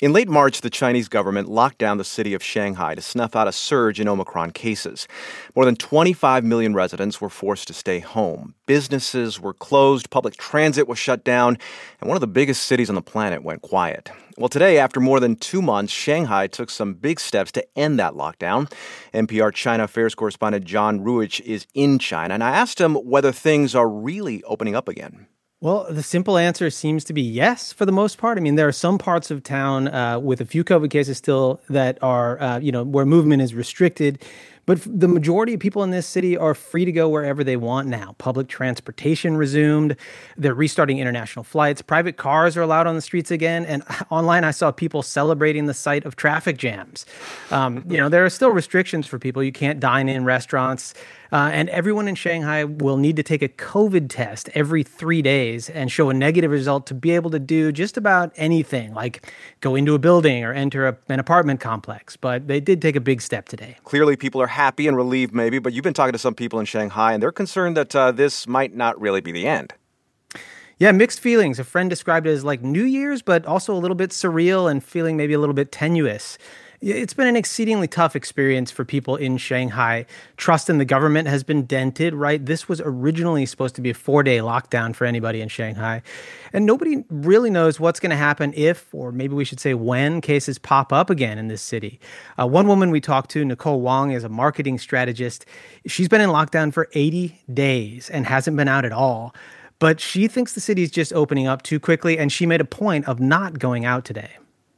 In late March, the Chinese government locked down the city of Shanghai to snuff out a surge in Omicron cases. More than 25 million residents were forced to stay home. Businesses were closed, public transit was shut down, and one of the biggest cities on the planet went quiet. Well, today, after more than 2 months, Shanghai took some big steps to end that lockdown. NPR China affairs correspondent John Ruich is in China, and I asked him whether things are really opening up again. Well, the simple answer seems to be yes, for the most part. I mean, there are some parts of town with a few COVID cases still that are, where movement is restricted. But the majority of people in this city are free to go wherever they want now. Public transportation resumed. They're restarting international flights. Private cars are allowed on the streets again. And online, I saw people celebrating the sight of traffic jams. There are still restrictions for people. You can't dine in restaurants. And everyone in Shanghai will need to take a COVID test every 3 days and show a negative result to be able to do just about anything, like go into a building or enter an apartment complex. But they did take a big step today. Clearly, people are happy and relieved maybe, but you've been talking to some people in Shanghai, and they're concerned that this might not really be the end. Yeah, mixed feelings. A friend described it as like New Year's, but also a little bit surreal and feeling maybe a little bit tenuous. It's been an exceedingly tough experience for people in Shanghai. Trust in the government has been dented, right? This was originally supposed to be a 4-day lockdown for anybody in Shanghai. And nobody really knows what's going to happen if, or maybe we should say when, cases pop up again in this city. One woman we talked to, Nicole Wong, is a marketing strategist. She's been in lockdown for 80 days and hasn't been out at all. But she thinks the city is just opening up too quickly, and she made a point of not going out today.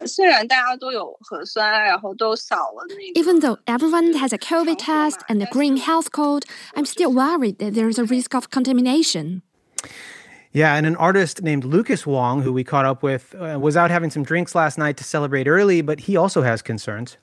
Even though everyone has a COVID test and a green health code, I'm still worried that there's a risk of contamination. Yeah, and an artist named Lucas Wong, who we caught up with, was out having some drinks last night to celebrate early, but he also has concerns.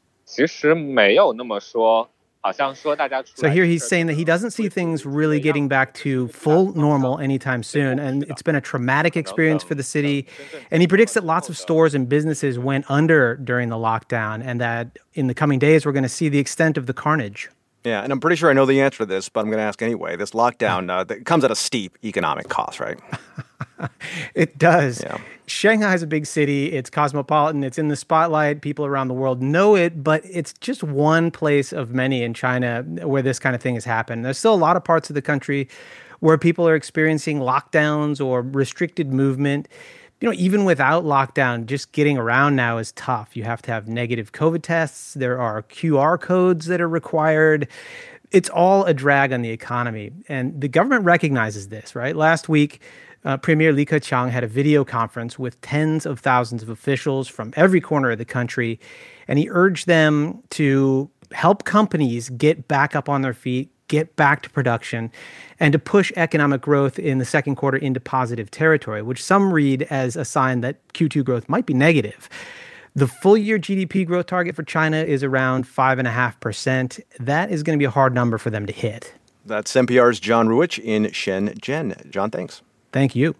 So here he's saying that he doesn't see things really getting back to full normal anytime soon. And it's been a traumatic experience for the city. And he predicts that lots of stores and businesses went under during the lockdown and that in the coming days, we're going to see the extent of the carnage. Yeah, and I'm pretty sure I know the answer to this, but I'm going to ask anyway. This lockdown that comes at a steep economic cost, right? It does. Yeah. Shanghai is a big city. It's cosmopolitan. It's in the spotlight. People around the world know it, but it's just one place of many in China where this kind of thing has happened. There's still a lot of parts of the country where people are experiencing lockdowns or restricted movement. Even without lockdown, just getting around now is tough. You have to have negative COVID tests. There are QR codes that are required. It's all a drag on the economy. And the government recognizes this, right? Last week, Premier Li Keqiang had a video conference with tens of thousands of officials from every corner of the country, and he urged them to help companies get back up on their feet, get back to production, and to push economic growth in the second quarter into positive territory, which some read as a sign that Q2 growth might be negative. The full-year GDP growth target for China is around 5.5%. That is going to be a hard number for them to hit. That's NPR's John Ruich in Shenzhen. John, thanks. Thank you.